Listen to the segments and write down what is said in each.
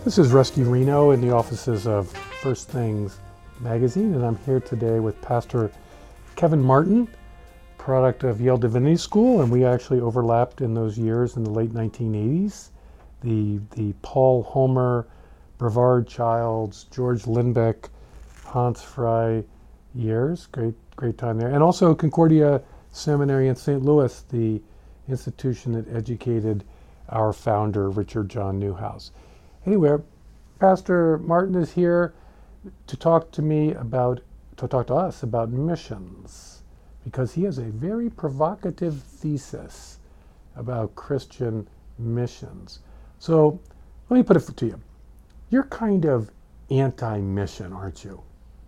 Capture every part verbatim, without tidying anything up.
This is Rusty Reno in the offices of First Things Magazine, and I'm here today with Pastor Kevin Martin, product of Yale Divinity School, and we actually overlapped in those years in the late nineteen eighties. The the Paul Homer, Brevard Childs, George Lindbeck, Hans Frey years. Great, great time there. And also Concordia Seminary in Saint Louis, the institution that educated our founder, Richard John Newhouse. Anyway, Pastor Martin is here to talk to me about, to talk to us about missions, because he has a very provocative thesis about Christian missions. So let me put it to you. You're kind of anti-mission, aren't you?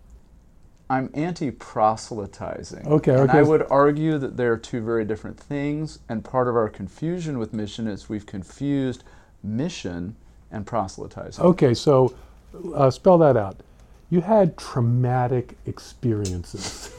I'm anti-proselytizing. Okay, and okay. I would argue that they are two very different things, and part of our confusion with mission is we've confused mission and proselytizing. Okay, so uh, spell that out. You had traumatic experiences.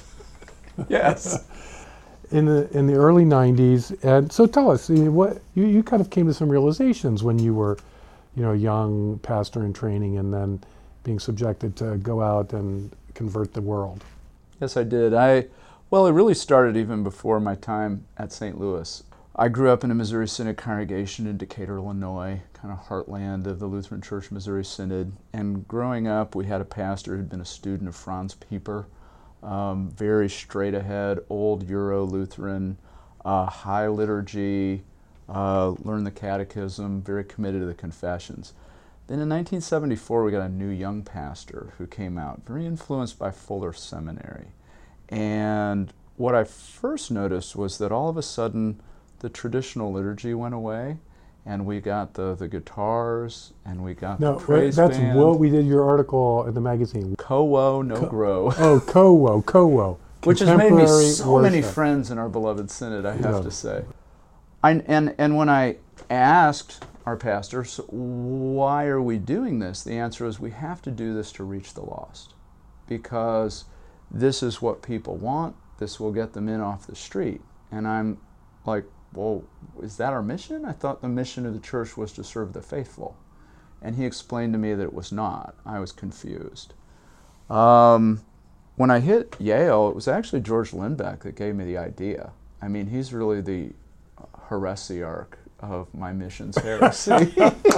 Yes. in the in the early nineties, and so tell us, you know, what you, you kind of came to some realizations when you were, you know, a young pastor in training, and then being subjected to go out and convert the world. Yes, I did. I well, it really started even before my time at Saint Louis. I grew up in a Missouri Synod congregation in Decatur, Illinois, kind of heartland of the Lutheran Church Missouri Synod. And growing up, we had a pastor who'd been a student of Franz Pieper, um, very straight ahead, old Euro Lutheran, uh, high liturgy, uh, learned the catechism, very committed to the confessions. Then in nineteen seventy-four, we got a new young pastor who came out, very influenced by Fuller Seminary. And what I first noticed was that all of a sudden, the traditional liturgy went away, and we got the, the guitars, and we got no, the praise that's band. what we did your article in the magazine. Co-wo, no Co- grow. Oh, co-wo, co-wo. Which has made me so Contemporary many worship. friends in our beloved synod, I have Yeah. to say. I, and, and when I asked our pastors, why are we doing this? The answer is we have to do this to reach the lost, because this is what people want. This will get them in off the street. And I'm like, well, is that our mission? I thought the mission of the church was to serve the faithful. And he explained to me that it was not. I was confused. Um, when I hit Yale, it was actually George Lindbeck that gave me the idea. I mean, he's really the heresiarch of my missions heresy.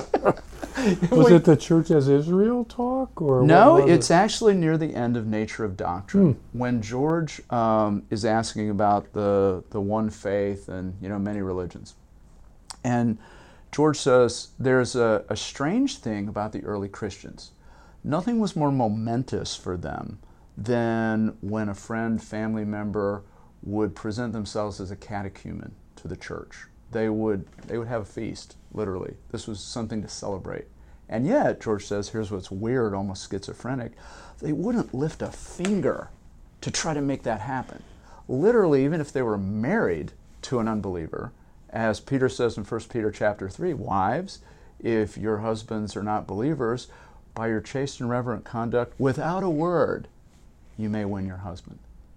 Was it the Church as Israel talk? Or No, what was it's it? actually near the end of Nature of Doctrine. Hmm. When George um, is asking about the, the one faith and, you know, many religions. And George says there's a, a strange thing about the early Christians. Nothing was more momentous for them than when a friend, family member would present themselves as a catechumen to the church. They would they would have a feast, literally. This was something to celebrate. And yet, George says, here's what's weird, almost schizophrenic, they wouldn't lift a finger to try to make that happen. Literally, even if they were married to an unbeliever, as Peter says in First Peter chapter three, wives, if your husbands are not believers, by your chaste and reverent conduct, without a word, you may win your husband.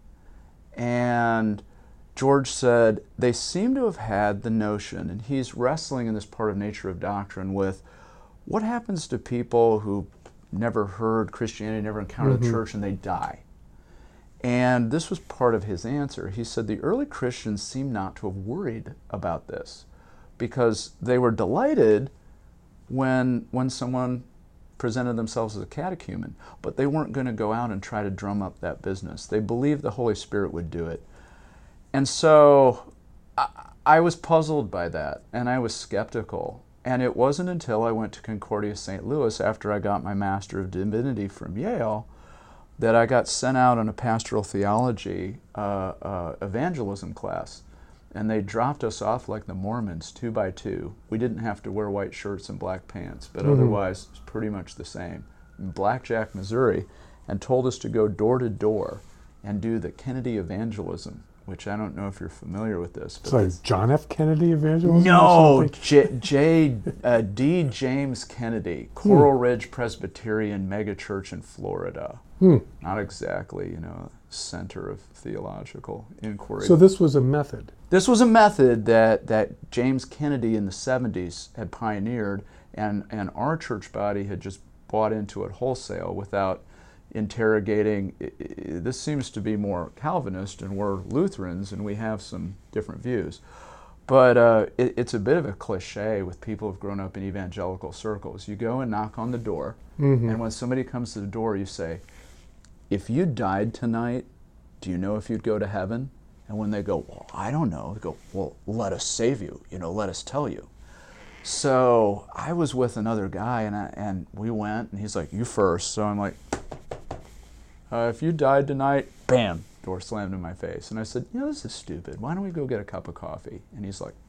And George said they seem to have had the notion, and he's wrestling in this part of Nature of Doctrine with what happens to people who never heard Christianity, never encountered Mm-hmm. the church, and they die. And this was part of his answer. He said the early Christians seem not to have worried about this because they were delighted when, when someone presented themselves as a catechumen, but they weren't going to go out and try to drum up that business. They believed the Holy Spirit would do it. And so I, I was puzzled by that, and I was skeptical. And it wasn't until I went to Concordia Saint Louis after I got my Master of Divinity from Yale that I got sent out on a pastoral theology uh, uh, evangelism class. And they dropped us off like the Mormons, two by two. We didn't have to wear white shirts and black pants, but mm-hmm. otherwise it's pretty much the same. In Blackjack, Missouri, and told us to go door to door and do the Kennedy evangelism, which I don't know if you're familiar with this. But Sorry, John F. Kennedy evangelism? No, J, J uh, D. James Kennedy, Coral hmm. Ridge Presbyterian megachurch in Florida. Hmm. Not exactly, you know, center of theological inquiry. So this was a method. This was a method that, that James Kennedy in the seventies had pioneered, And, and our church body had just bought into it wholesale without interrogating. This seems to be more Calvinist, and we're Lutherans, and we have some different views. But uh, it, it's a bit of a cliche with people who've grown up in evangelical circles. You go and knock on the door, mm-hmm. and when somebody comes to the door, you say, if you died tonight, do you know if you'd go to heaven? And when they go, well, I don't know, they go, well, let us save you, you know, let us tell you. So I was with another guy, and I, and we went, and he's like, you first. So I'm like, uh, if you died tonight, bam, door slammed in my face. And I said, you know, this is stupid. Why don't we go get a cup of coffee? And he's like,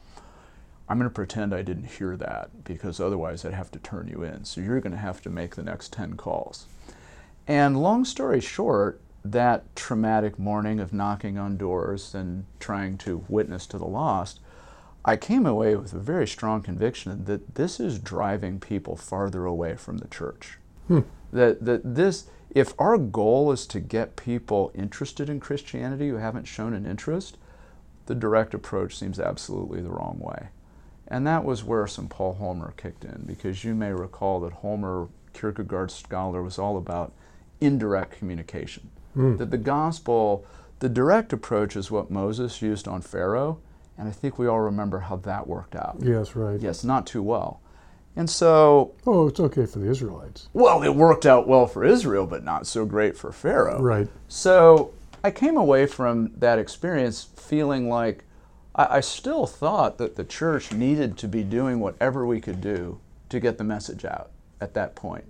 I'm going to pretend I didn't hear that, because otherwise I'd have to turn you in. So you're going to have to make the next ten calls. And long story short, that traumatic morning of knocking on doors and trying to witness to the lost, I came away with a very strong conviction that this is driving people farther away from the church. Hmm. That, that this, if our goal is to get people interested in Christianity who haven't shown an interest, the direct approach seems absolutely the wrong way. And that was where some Paul Holmer kicked in, because you may recall that Holmer, Kierkegaard's scholar, was all about indirect communication. Mm. That the gospel, the direct approach is what Moses used on Pharaoh, and I think we all remember how that worked out. Yes, right. Yes, not too well. And so... Oh, it's okay for the Israelites. Well, it worked out well for Israel, but not so great for Pharaoh. Right. So I came away from that experience feeling like I, I still thought that the church needed to be doing whatever we could do to get the message out at that point.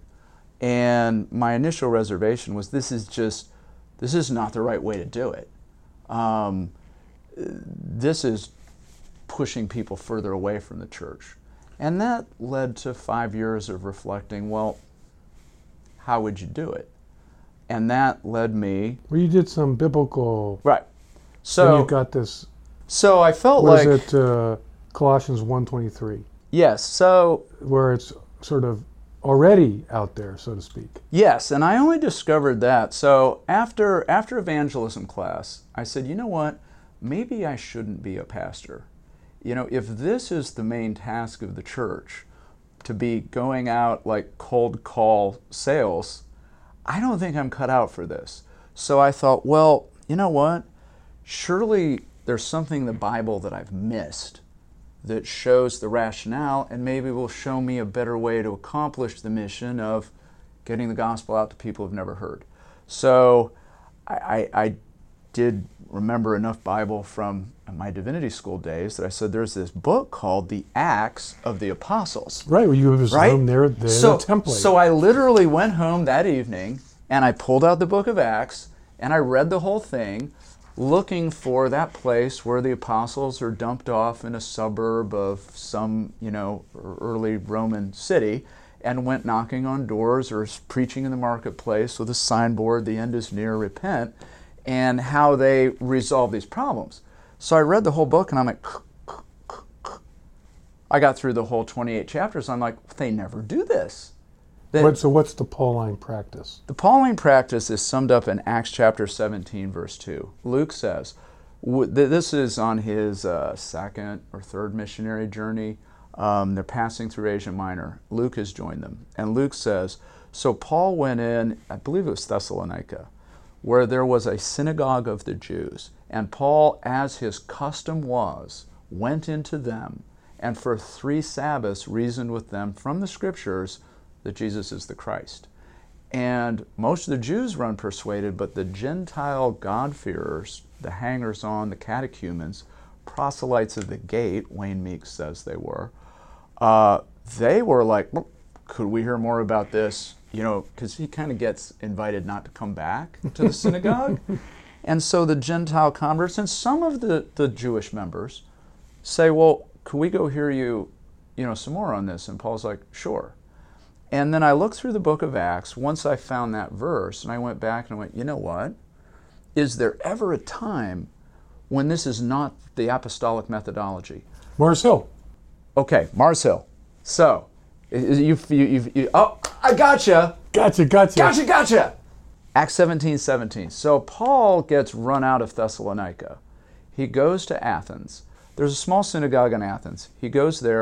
And my initial reservation was this is just, this is not the right way to do it. Um, this is pushing people further away from the church. And that led to five years of reflecting, well, how would you do it? And that led me... Well, you did some biblical... Right. So then you got this... So I felt what like... Was it uh, Colossians one twenty-three? Yes, so... Where it's sort of already out there, so to speak. Yes, and I only discovered that. So after after evangelism class, I said, you know what? Maybe I shouldn't be a pastor. You know, if this is the main task of the church, to be going out like cold call sales, I don't think I'm cut out for this. So I thought, well, you know what? Surely there's something in the Bible that I've missed that shows the rationale, and maybe will show me a better way to accomplish the mission of getting the gospel out to people who've never heard. So I, I, I did remember enough Bible from my divinity school days that I said there's this book called The Acts of the Apostles. Right, well, you was right? home there, there so, the template. So I literally went home that evening and I pulled out the book of Acts and I read the whole thing, looking for that place where the apostles are dumped off in a suburb of some, you know, early Roman city, and went knocking on doors or preaching in the marketplace with a signboard, the end is near, repent, and how they resolve these problems. So I read the whole book and I'm like, I got through the whole twenty-eight chapters. I'm like, they never do this. They, what, so what's the Pauline practice? The Pauline practice is summed up in Acts chapter seventeen, verse two. Luke says, this is on his uh, second or third missionary journey. Um, they're passing through Asia Minor. Luke has joined them. And Luke says, so Paul went in, I believe it was Thessalonica, where there was a synagogue of the Jews. And Paul, as his custom was, went into them and for three Sabbaths reasoned with them from the Scriptures that Jesus is the Christ. And most of the Jews were unpersuaded, but the Gentile God-fearers, the hangers-on, the catechumens, proselytes of the gate, Wayne Meeks says they were, uh, they were like, well, could we hear more about this? You know, because he kind of gets invited not to come back to the synagogue. And so the Gentile converts and some of the, the Jewish members say, well, could we go hear you, you know, some more on this? And Paul's like, sure. And then I looked through the book of Acts once I found that verse, and I went back and I went, you know what? Is there ever a time when this is not the apostolic methodology? Mars Hill. Okay, Mars Hill. So, you, you, you, you oh, I gotcha. Gotcha, gotcha. Gotcha, gotcha. Acts seventeen, seventeen. So Paul gets run out of Thessalonica. He goes to Athens. There's a small synagogue in Athens. He goes there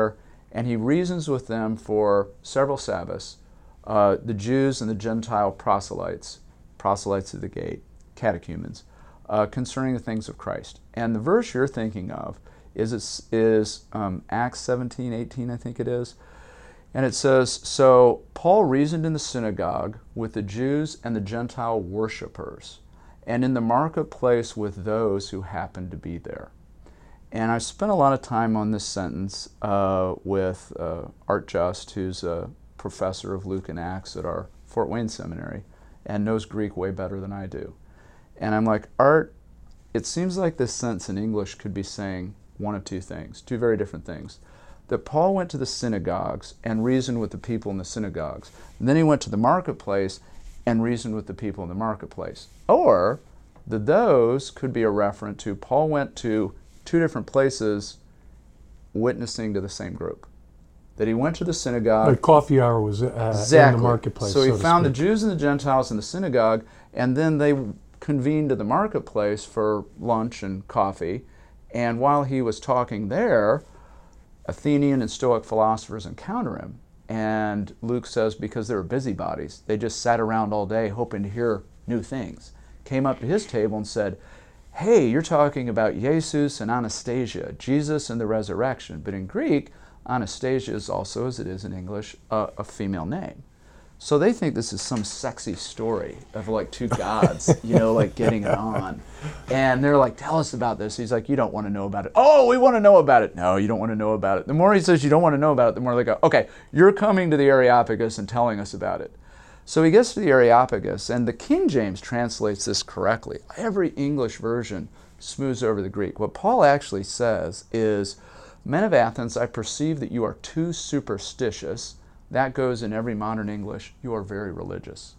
and he reasons with them for several Sabbaths, uh, the Jews and the Gentile proselytes, proselytes of the gate, catechumens, uh, concerning the things of Christ. And the verse you're thinking of is, is um, Acts seventeen, eighteen, I think it is. And it says, so Paul reasoned in the synagogue with the Jews and the Gentile worshipers, and in the marketplace with those who happened to be there. And I spent a lot of time on this sentence uh, with uh, Art Just, who's a professor of Luke and Acts at our Fort Wayne Seminary, and knows Greek way better than I do. And I'm like, Art, it seems like this sentence in English could be saying one of two things, two very different things. That Paul went to the synagogues and reasoned with the people in the synagogues. And then he went to the marketplace and reasoned with the people in the marketplace. Or the those could be a reference to Paul went to two different places witnessing to the same group. That he went to the synagogue. Like coffee hour was uh, exactly. in the marketplace. So he so found the Jews and the Gentiles in the synagogue, and then they convened to the marketplace for lunch and coffee. And while he was talking there, Athenian and Stoic philosophers encounter him. And Luke says because they were busybodies, they just sat around all day hoping to hear new things. Came up to his table and said, hey, you're talking about Jesus and Anastasia, Jesus and the resurrection. But in Greek, Anastasia is also, as it is in English, a, a female name. So they think this is some sexy story of like two gods, you know, like getting it on. And they're like, tell us about this. He's like, you don't want to know about it. Oh, we want to know about it. No, you don't want to know about it. The more he says you don't want to know about it, the more they go, okay, you're coming to the Areopagus and telling us about it. So he gets to the Areopagus, and the King James translates this correctly. Every English version smooths over the Greek. What Paul actually says is, men of Athens, I perceive that you are too superstitious. That goes in every modern English. You are very religious.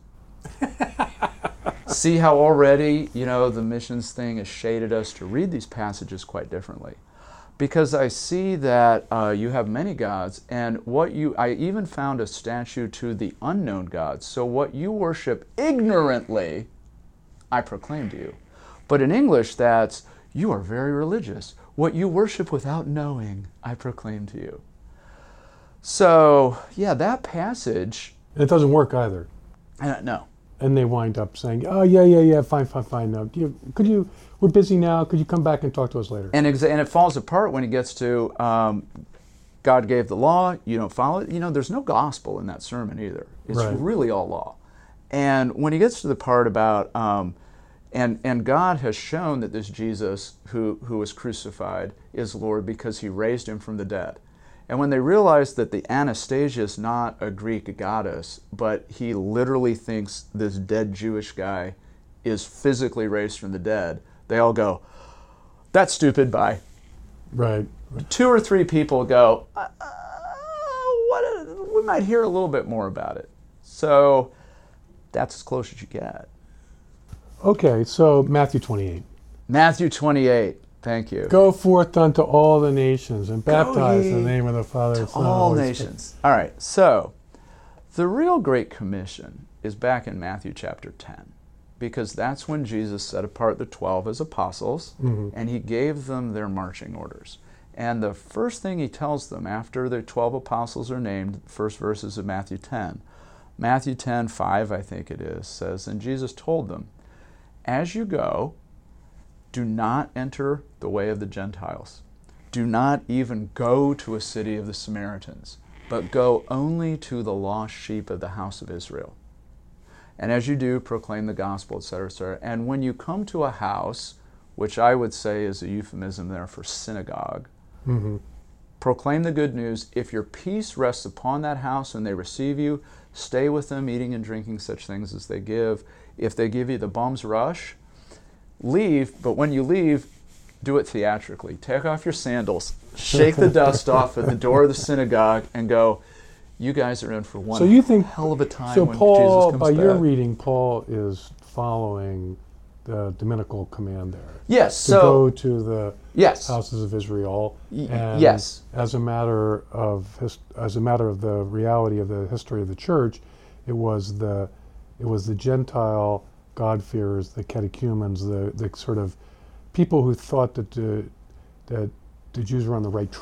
See how already, you know, the missions thing has shaded us to read these passages quite differently. Because I see that uh, you have many gods, and what you, I even found a statue to the unknown gods. So what you worship ignorantly, I proclaim to you. But in English, that's, you are very religious. What you worship without knowing, I proclaim to you. So, yeah, that passage... And it doesn't work either. Uh, no. And they wind up saying, oh, yeah, yeah, yeah, fine, fine, fine. No, you, could you, we're busy now. Could you come back and talk to us later? And, exa- and it falls apart when he gets to, um, God gave the law, you don't follow it. You know, there's no gospel in that sermon either. It's right. really all law. And when he gets to the part about, um, and, and God has shown that this Jesus who, who was crucified is Lord because he raised him from the dead. And when they realize that the Anastasia is not a Greek goddess, but he literally thinks this dead Jewish guy is physically raised from the dead, they all go, that's stupid, bye. Right. right. Two or three people go, uh, what a, we might hear a little bit more about it. So that's as close as you get. Okay, so Matthew twenty-eight. Matthew twenty-eight. Thank you. Go forth unto all the nations and baptize in the name of the Father, to Son, all and Holy nations. Spirit. All right, so the real Great Commission is back in Matthew chapter ten, because that's when Jesus set apart the twelve as apostles, mm-hmm. and he gave them their marching orders. And the first thing he tells them after the twelve apostles are named, the first verses of Matthew ten, Matthew ten, five, I think it is, says, and Jesus told them, as you go, do not enter the way of the Gentiles. Do not even go to a city of the Samaritans, but go only to the lost sheep of the house of Israel. And as you do, proclaim the gospel, et cetera, et cetera. And when you come to a house, which I would say is a euphemism there for synagogue, mm-hmm. proclaim the good news. If your peace rests upon that house and they receive you, stay with them, eating and drinking such things as they give. If they give you the bum's rush, leave, but when you leave, do it theatrically. Take off your sandals, shake the dust off at the door of the synagogue, and go, you guys are in for one so you think, hell of a time so when Paul, Jesus comes by back. your reading, Paul is following the Dominical command there. Yes. To so, go to the yes. houses of Israel. And yes. As a matter of his, as a matter of the reality of the history of the church, it was the it was the Gentile God-fearers, the catechumens, the, the sort of people who thought that the, that the Jews were on the right track.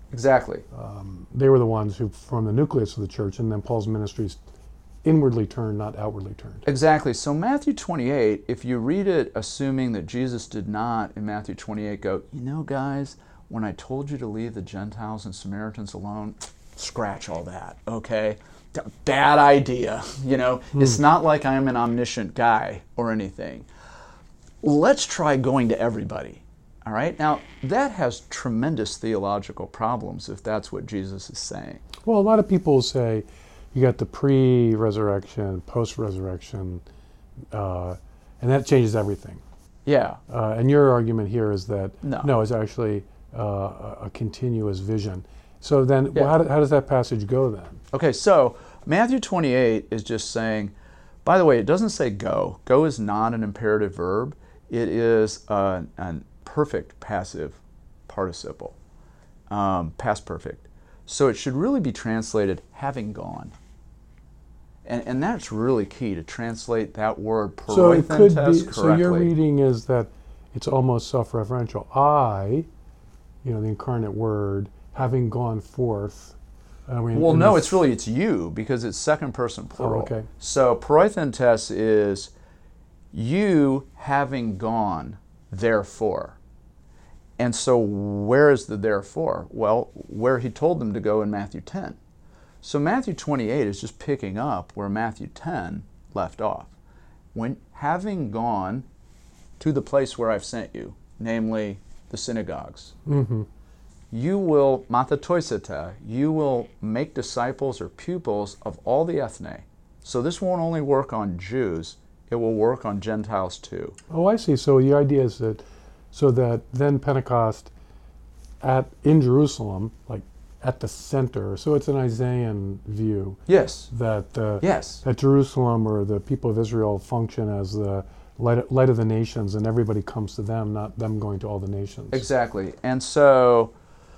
Exactly. Um, they were the ones who formed the nucleus of the church, and then Paul's ministries inwardly turned, not outwardly turned. Exactly. So Matthew twenty-eight, if you read it assuming that Jesus did not in Matthew twenty-eight go, you know, guys, when I told you to leave the Gentiles and Samaritans alone, scratch all that, okay? Bad idea. You know, mm. It's not like I'm an omniscient guy or anything. Let's try going to everybody. All right? Now, that has tremendous theological problems if that's what Jesus is saying. Well, a lot of people say you got the pre-resurrection, post-resurrection, uh, and that changes everything. Yeah. Uh, and your argument here is that, no, no it's actually uh, a, a continuous vision. So then, yeah. well, how, do, how does that passage go then? Okay, so Matthew twenty-eight is just saying, by the way, it doesn't say go. Go is not an imperative verb. It is a, a perfect passive participle, um, past perfect. So it should really be translated having gone. And, and that's really key to translate that word paroithentos so it could be, correctly. So your reading is that it's almost self-referential. I, you know, the incarnate word, having gone forth. I mean, well, no, it's really, it's you, because it's second person plural. Oh, okay. So paroithentos is you having gone, therefore. And so where is the therefore? Well, where he told them to go in Matthew ten. So Matthew twenty-eight is just picking up where Matthew ten left off. When having gone to the place where I've sent you, namely the synagogues, mm-hmm. you will, mathetoiseta, you will make disciples or pupils of all the ethne. So this won't only work on Jews, it will work on Gentiles too. Oh, I see. So the idea is that, so that then Pentecost at in Jerusalem, like at the center, so it's an Isaiah view. Yes. That uh, yes. that Jerusalem or the people of Israel function as the light, light of the nations, and everybody comes to them, not them going to all the nations. Exactly. And so,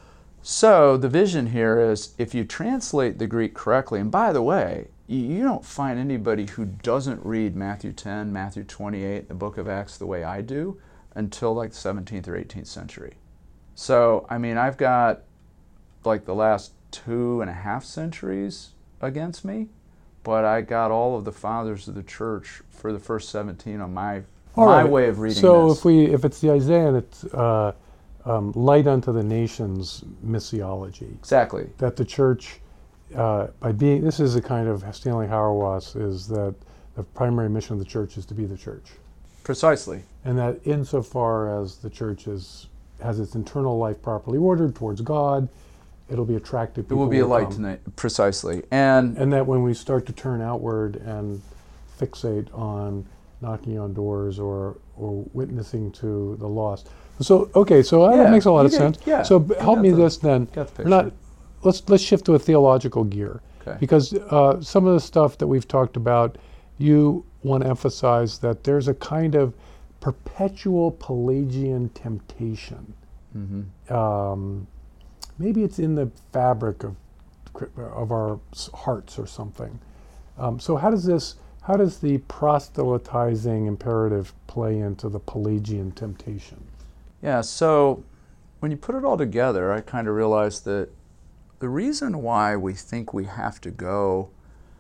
so the vision here is, if you translate the Greek correctly, and by the way, you, you don't find anybody who doesn't read Matthew ten, Matthew twenty-eight, the book of Acts the way I do, until like the seventeenth or eighteenth century. So, I mean, I've got like the last two and a half centuries against me, but I got all of the fathers of the church for the first seventeen on my all my right. way of reading so this. if we if it's the Isaiah, it's uh, um, light unto the nations missiology. Exactly. That the church, uh, by being, this is a kind of Stanley Hauerwas, is that the primary mission of the church is to be the church. Precisely. And that insofar as the church is, has its internal life properly ordered towards God, it'll be attractive. It will be a light tonight, precisely. And and that when we start to turn outward and fixate on knocking on doors or or witnessing to the lost. So okay, so yeah, that makes a lot of get, sense. Yeah, so help me the, this then. Got the We're not, let's let's shift to a theological gear. Okay. Because uh, some of the stuff that we've talked about, you want to emphasize that there's a kind of perpetual Pelagian temptation. Mm-hmm. Um, maybe it's in the fabric of of our hearts or something. Um, so how does this, how does the proselytizing imperative play into the Pelagian temptation? Yeah, so when you put it all together, I kind of realized that the reason why we think we have to go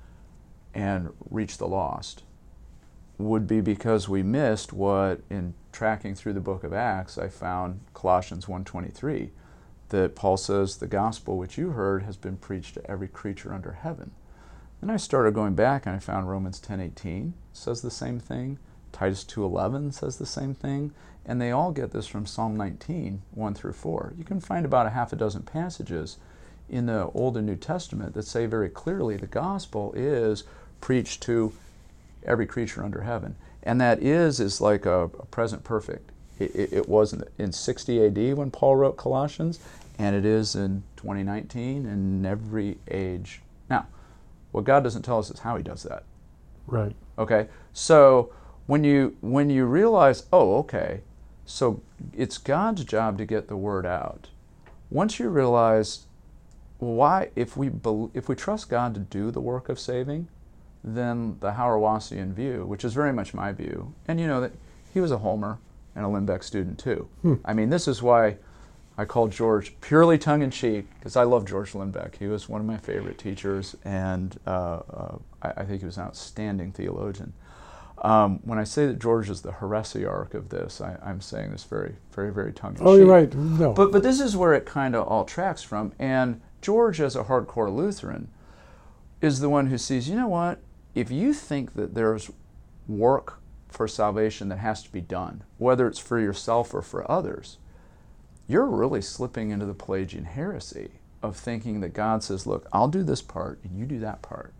and reach the lost would be because we missed what, in tracking through the book of Acts, I found Colossians one twenty-three, that Paul says, the gospel which you heard has been preached to every creature under heaven. Then I started going back and I found Romans ten eighteen says the same thing, Titus two eleven says the same thing, and they all get this from Psalm nineteen, one through four. You can find about a half a dozen passages in the Old and New Testament that say very clearly the gospel is preached to every creature under heaven. And that is is like a, a present perfect. It, it, it was in, in sixty A D when Paul wrote Colossians, and it is in twenty nineteen in every age. Now, what God doesn't tell us is how he does that. Right. Okay? So when you when you realize, oh, okay, so it's God's job to get the word out. Once you realize, why, if we be, if we trust God to do the work of saving, then the Hauerwasian view, which is very much my view, and you know that he was a Homer and a Limbeck student too. Hmm. I mean, this is why I called George purely tongue-in-cheek because I love George Lindbeck. He was one of my favorite teachers, and uh, uh, I, I think he was an outstanding theologian. Um, when I say that George is the heresiarch of this, I, I'm saying this very, very, very tongue-in-cheek. Oh, you're right. No. But, but this is where it kind of all tracks from. And George, as a hardcore Lutheran, is the one who sees, you know what, if you think that there's work for salvation that has to be done, whether it's for yourself or for others, you're really slipping into the Pelagian heresy of thinking that God says, look, I'll do this part and you do that part.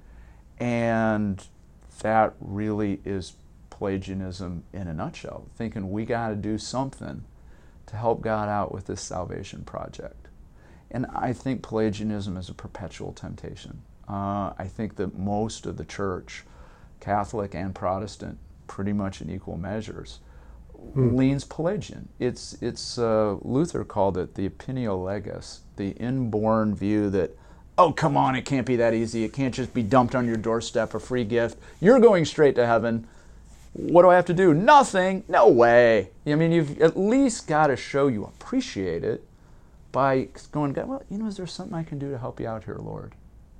And that really is Pelagianism in a nutshell, thinking we got to do something to help God out with this salvation project. And I think Pelagianism is a perpetual temptation. Uh, I think that most of the church, Catholic and Protestant, pretty much in equal measures, hmm. leans Pelagian. It's, it's uh, Luther called it the opinio legis, the inborn view that, oh, come on, it can't be that easy. It can't just be dumped on your doorstep, a free gift. You're going straight to heaven. What do I have to do? Nothing. No way. I mean, you've at least got to show you appreciate it by going, well, you know, is there something I can do to help you out here, Lord?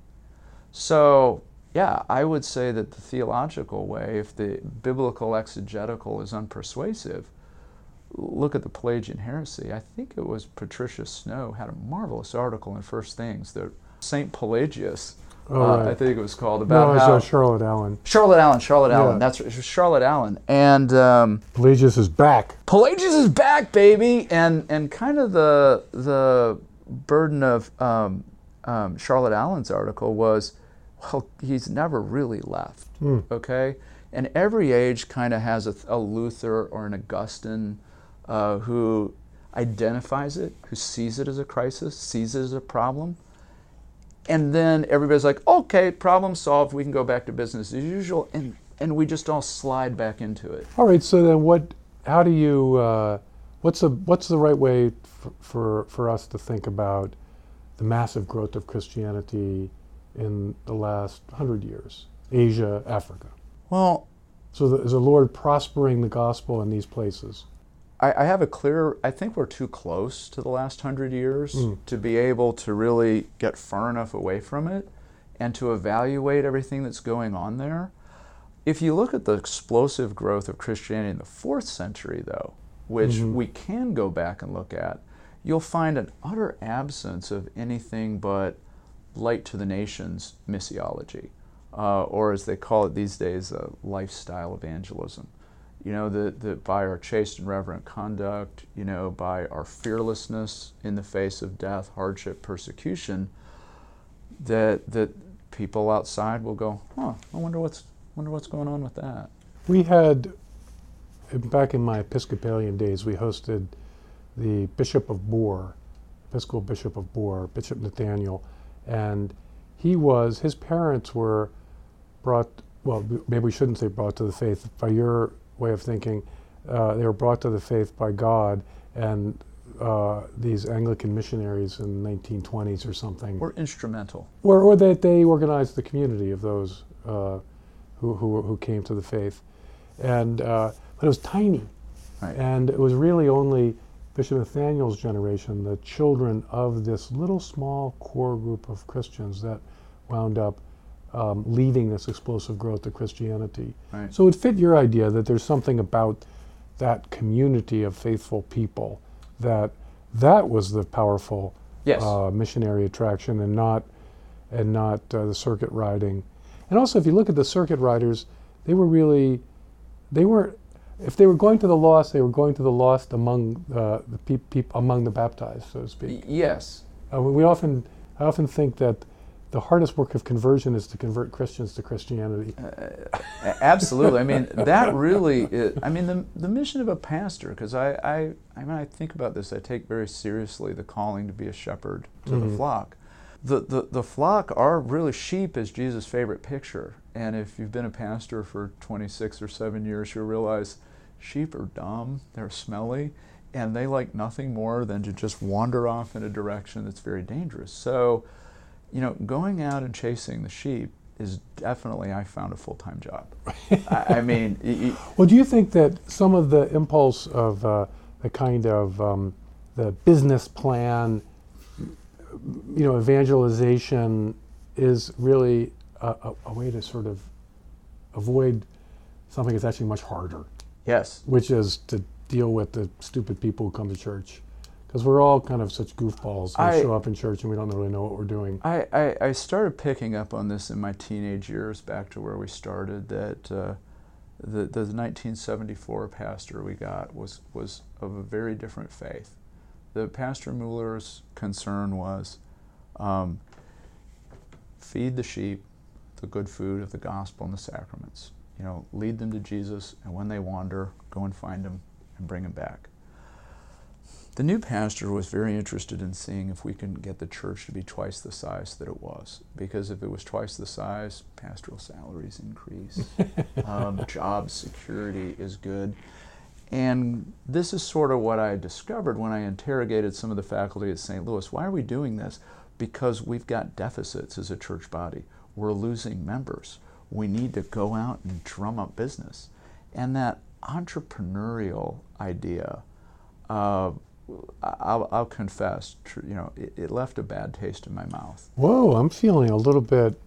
So, yeah, I would say that the theological way, if the biblical exegetical is unpersuasive, look at the Pelagian heresy. I think it was Patricia Snow had a marvelous article in First Things that Saint Pelagius, oh, uh, right. I think it was called, about no, it was, how... uh, Charlotte Allen. Charlotte Allen, Charlotte yeah. Allen. That's it was Charlotte Allen. And um, Pelagius is back. Pelagius is back, baby! And and kind of the, the burden of um, um, Charlotte Allen's article was, well, he's never really left, mm. okay? And every age kind of has a, a Luther or an Augustine uh, who identifies it, who sees it as a crisis, sees it as a problem. And then everybody's like, okay, problem solved, we can go back to business as usual, and, and we just all slide back into it. All right, so then what, how do you, uh, what's, the, what's the right way for, for, for us to think about the massive growth of Christianity in the last hundred years, Asia, Africa? Well, so the, is the Lord prospering the gospel in these places? I, I have a clear, I think we're too close to the last hundred years mm. to be able to really get far enough away from it and to evaluate everything that's going on there. If you look at the explosive growth of Christianity in the fourth century, though, which mm-hmm. we can go back and look at, you'll find an utter absence of anything but light to the nations missiology, uh, or as they call it these days, uh, lifestyle evangelism. You know, that that by our chaste and reverent conduct, you know, by our fearlessness in the face of death, hardship, persecution, that that people outside will go, huh, I wonder what's wonder what's going on with that. We had, back in my Episcopalian days, we hosted the Bishop of Boer, Episcopal Bishop of Boer, Bishop Nathaniel. And he was, his parents were brought, well, maybe we shouldn't say brought to the faith. By your way of thinking, uh, they were brought to the faith by God, and uh, these Anglican missionaries in the nineteen twenties or something. Were instrumental. Or, or that they organized the community of those uh, who, who who came to the faith. And, uh, but it was tiny. Right. And it was really only Bishop Nathaniel's generation, the children of this little small core group of Christians that wound up um, leading this explosive growth of Christianity. Right. So it fit your idea that there's something about that community of faithful people that that was the powerful yes. uh, missionary attraction, and not and not uh, the circuit riding. And also, if you look at the circuit riders, they were really, they were. If they were going to the lost, they were going to the lost among uh, the peop- peop- among the baptized, so to speak. Yes. Uh, we often, I often think that the hardest work of conversion is to convert Christians to Christianity. Uh, absolutely. I mean, that really is, I mean, the the mission of a pastor, because I, I, I mean, I think about this, I take very seriously the calling to be a shepherd to mm-hmm. the flock. The, the, the flock are really, sheep is Jesus' favorite picture. And if you've been a pastor for twenty-six or seven years, you'll realize sheep are dumb, they're smelly, and they like nothing more than to just wander off in a direction that's very dangerous. So, you know, going out and chasing the sheep is definitely, I found, a full-time job. I, I mean... Y- y- well, do you think that some of the impulse of uh, the kind of um, the business plan, you know, evangelization is really a, a, a way to sort of avoid something that's actually much harder. Yes. Which is to deal with the stupid people who come to church. Because we're all kind of such goofballs. We I, show up in church and we don't really know what we're doing. I, I, I started picking up on this in my teenage years, back to where we started, that uh, the, the nineteen seventy-four pastor we got was, was of a very different faith. The Pastor Mueller's concern was um, feed the sheep the good food of the gospel and the sacraments. You know, lead them to Jesus, and when they wander, go and find them and bring them back. The new pastor was very interested in seeing if we can get the church to be twice the size that it was. Because if it was twice the size, pastoral salaries increase. um, job security is good. And this is sort of what I discovered when I interrogated some of the faculty at Saint Louis. Why are we doing this? Because we've got deficits as a church body. We're losing members. We need to go out and drum up business. And that entrepreneurial idea, uh, I'll, I'll confess, tr- you know, it, it left a bad taste in my mouth. Whoa, I'm feeling a little bit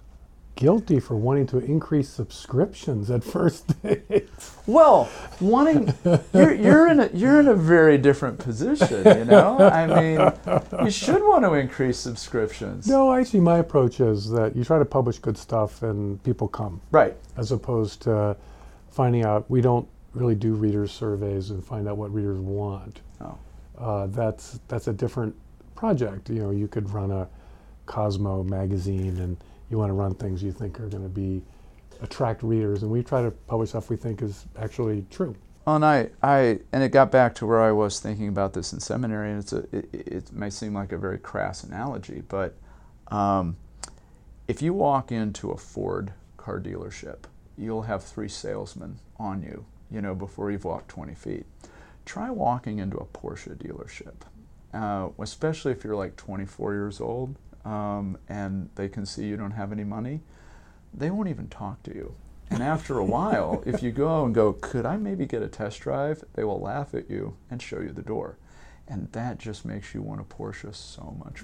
guilty for wanting to increase subscriptions at First Date. Well, wanting you're, you're in a you're in a very different position, you know. I mean, you should want to increase subscriptions. No, actually, my approach is that you try to publish good stuff and people come. Right. As opposed to finding out, we don't really do readers surveys and find out what readers want. Oh. Uh, that's that's a different project. You know, you could run a Cosmo magazine, and you want to run things you think are going to be attract readers, and we try to publish stuff we think is actually true. Well, and I, I and it got back to where I was thinking about this in seminary, and it's a it, it may seem like a very crass analogy, but um, if you walk into a Ford car dealership, you'll have three salesmen on you, you know, before you've walked twenty feet. Try walking into a Porsche dealership, uh, especially if you're like twenty-four years old um, and they can see you don't have any money. They won't even talk to you. And after a while, if you go and go, could I maybe get a test drive? They will laugh at you and show you the door. And that just makes you want a Porsche so much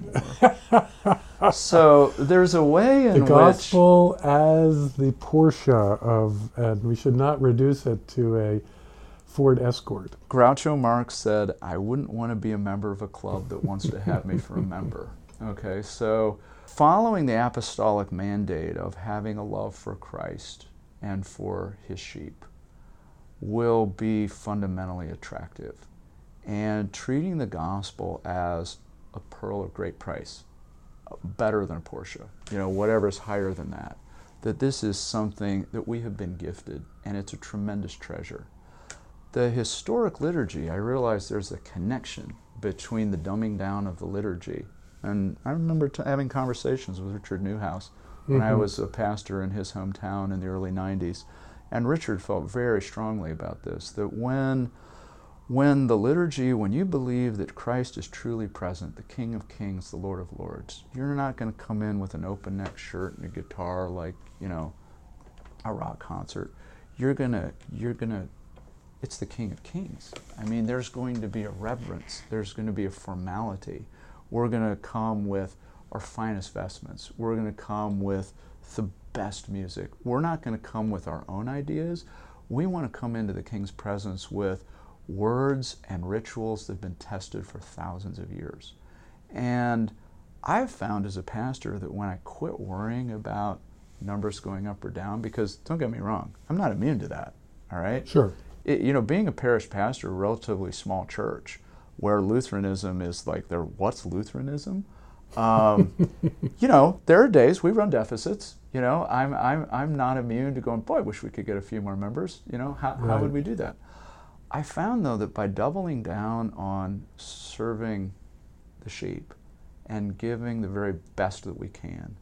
more. So there's a way in the which... The gospel as the Porsche of, and we should not reduce it to a Ford Escort. Groucho Marx said, I wouldn't want to be a member of a club that wants to have me for a member. Okay, so following the apostolic mandate of having a love for Christ and for his sheep will be fundamentally attractive. And treating the gospel as a pearl of great price, better than a Porsche, you know, whatever's higher than that, that this is something that we have been gifted, and it's a tremendous treasure. The historic liturgy, I realize there's a connection between the dumbing down of the liturgy. And I remember t- having conversations with Richard Newhouse when mm-hmm. I was a pastor in his hometown in the early nineties. And Richard felt very strongly about this, that when, when the liturgy, when you believe that Christ is truly present, the King of Kings, the Lord of Lords, you're not going to come in with an open neck shirt and a guitar like, you know, a rock concert. You're going to, you're going to, it's the King of Kings. I mean, there's going to be a reverence. There's going to be a formality. We're going to come with our finest vestments. We're going to come with the best music. We're not going to come with our own ideas. We want to come into the King's presence with words and rituals that have been tested for thousands of years. And I've found as a pastor that when I quit worrying about numbers going up or down, because don't get me wrong, I'm not immune to that, all right? Sure. It, you know, being a parish pastor, a relatively small church, where Lutheranism is like, there, what's Lutheranism? Um, you know, there are days we run deficits. You know, I'm I'm I'm not immune to going, boy, I wish we could get a few more members. You know, how right. how would we do that? I found though that by doubling down on serving the sheep and giving the very best that we can,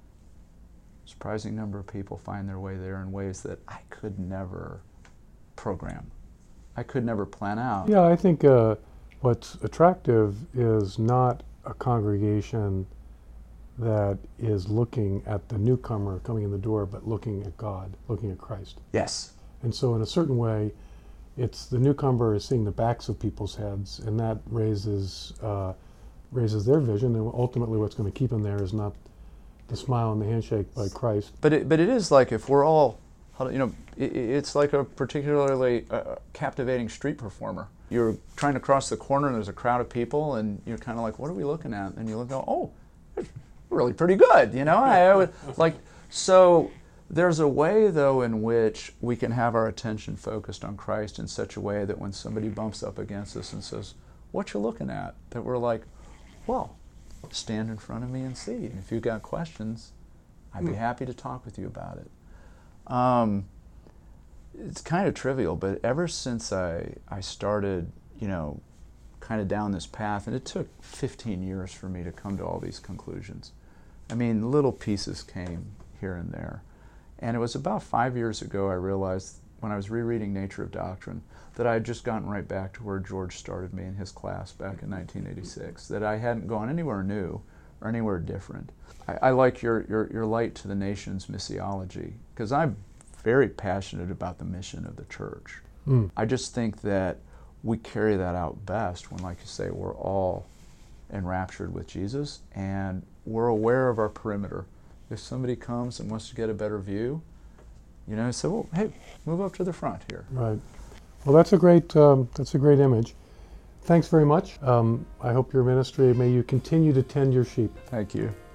a surprising number of people find their way there in ways that I could never program. I could never plan out. Yeah, I think uh, what's attractive is not a congregation that is looking at the newcomer coming in the door, but looking at God, looking at Christ. Yes. And so in a certain way, it's the newcomer is seeing the backs of people's heads, and that raises uh, raises their vision. And ultimately, what's going to keep them there is not the smile and the handshake by Christ. But it, but it is like if we're all, how do- you know, it, it's like a particularly uh, captivating street performer. You're trying to cross the corner and there's a crowd of people and you're kind of like, what are we looking at? And you look, oh, it's really pretty good, you know? I, I would, like, so there's a way, though, in which we can have our attention focused on Christ in such a way that when somebody bumps up against us and says, what you looking at? That we're like, well, stand in front of me and see. If you've got questions, I'd be happy to talk with you about it. Um, it's kind of trivial, but ever since I, I started, you know, kind of down this path, and it took fifteen years for me to come to all these conclusions. I mean, little pieces came here and there. And it was about five years ago I realized, when I was rereading Nature of Doctrine, that I had just gotten right back to where George started me in his class back in nineteen eighty-six, that I hadn't gone anywhere new or anywhere different. I, I like your, your, your Light to the Nations missiology, because I'm very passionate about the mission of the church. Mm. I just think that we carry that out best when, like you say, we're all enraptured with Jesus and we're aware of our perimeter. If somebody comes and wants to get a better view, you know, say, well, hey, move up to the front here. Right. Well, that's a great um, that's a great image. Thanks very much. Um, I hope your ministry, may you continue to tend your sheep. Thank you.